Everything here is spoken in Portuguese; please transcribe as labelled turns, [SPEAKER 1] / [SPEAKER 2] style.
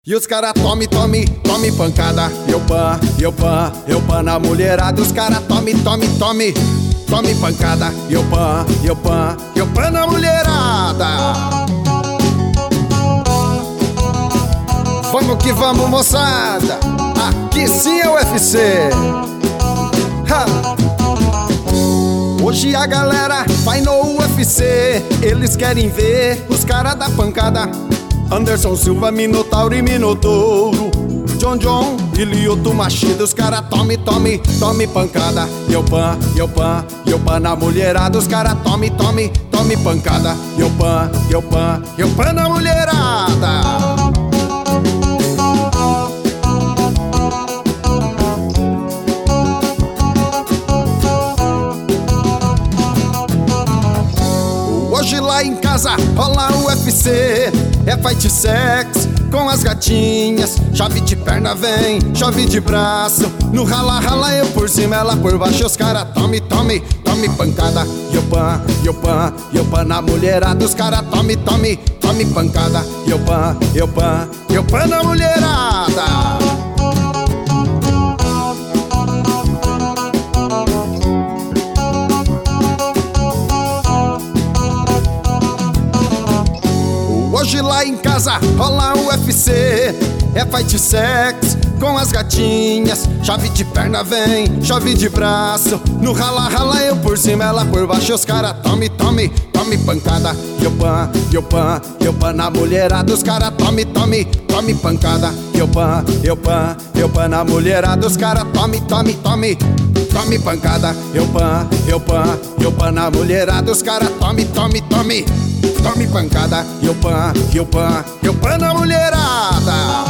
[SPEAKER 1] E os cara tome pancada. Eu pan na mulherada. Os cara tome pancada. Eu pan na mulherada. Vamos que vamos, moçada. Aqui sim é o UFC. Hoje a galera vai no UFC. Eles querem ver os cara da pancada. Anderson Silva, Minotauro e Minotouro, John e Lyoto Machida. Os cara tome pancada. Eu pan na mulherada. Os cara tome pancada. Eu pan na mulherada. Hoje lá em casa rola o UFC. É fight sex com as gatinhas. Chave de perna vem, chave de braço. No rala, eu por cima, ela por baixo. Os cara tome pancada. Eu pan na mulherada. Os cara tome pancada. Eu pan na mulherada. Hoje lá em casa rola o UFC. É fight sex com as gatinhas. Chave de perna vem, chave de braço. No rala, eu por cima, ela por baixo. Os cara tome pancada. Eu pan na mulherada. Os cara tome pancada. Eu pan na mulherada. Os cara tome pancada. Eu pan na mulherada. Os cara tome pancada. Eu pan na mulherada.